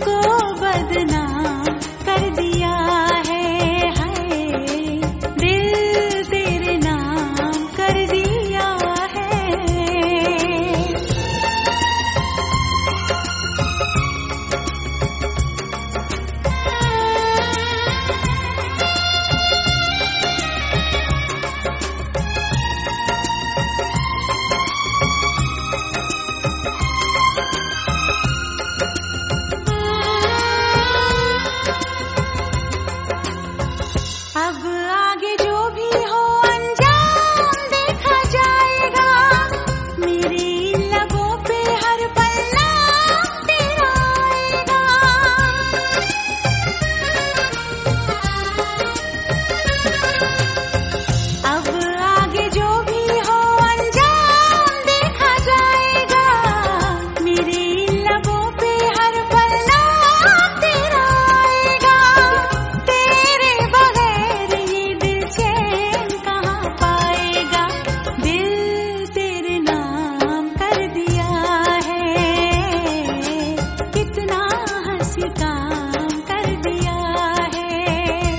को बदनाम कर दिया है, हाय दिल तेरे नाम कर दिया है। अब आगे जो भी हो अंजाम देखा जाएगा, मेरी लबों पे हर पल नाम तेरा आएगा। अब आगे जो भी हो अंजाम देखा जाएगा, मेरी लबों पे हर पल नाम तेरा आएगा। तेरे बगैर ये दिल चैन कहाँ पाएगा, दिल तेरे नाम कर दिया है, कितना हंसी काम कर दिया है।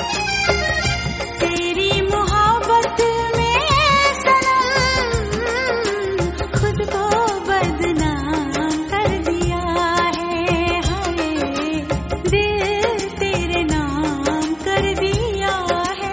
तेरी मोहब्बत में सनम खुद को बदनाम कर दिया है, हाय दिल तेरे नाम कर दिया है।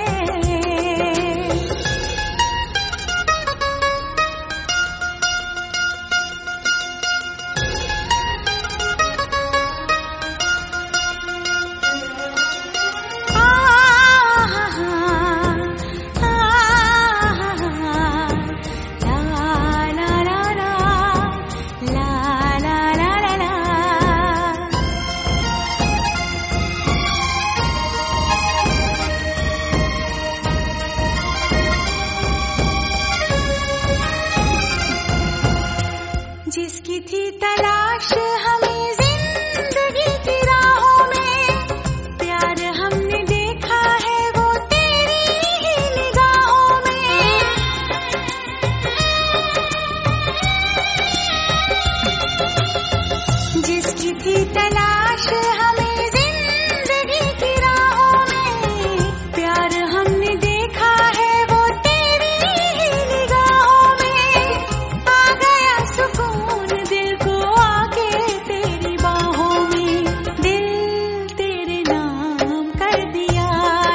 जिसकी थी तलाश हमें जिंदगी की राहों में, प्यार हमने देखा है वो तेरी ही निगाहों में। जिसकी थी तलाश हमें जिंदगी की राहों में, प्यार हमने देखा है वो तेरी ही निगाहों में। आ गया सुकून दिल को आके तेरी बाहों में, दिल तेरे नाम कर दिया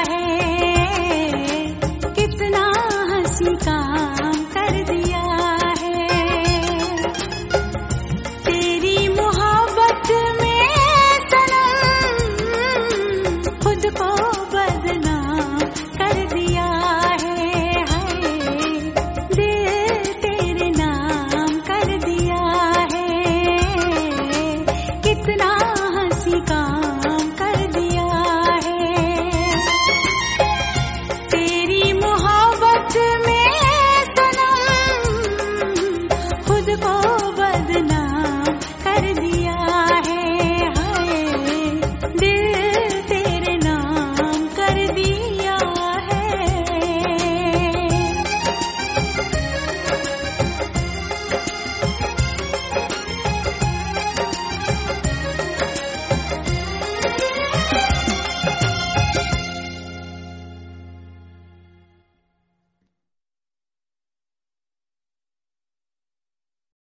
है, कितना हंसी काम कर दिया है। तेरी मोहब्बत में सनम खुद को बदनाम कर दिया है, हाय दिल तेरे नाम कर दिया है, कितना हंसी काम कर दिया है। तेरी मोहब्बत में सनम खुद को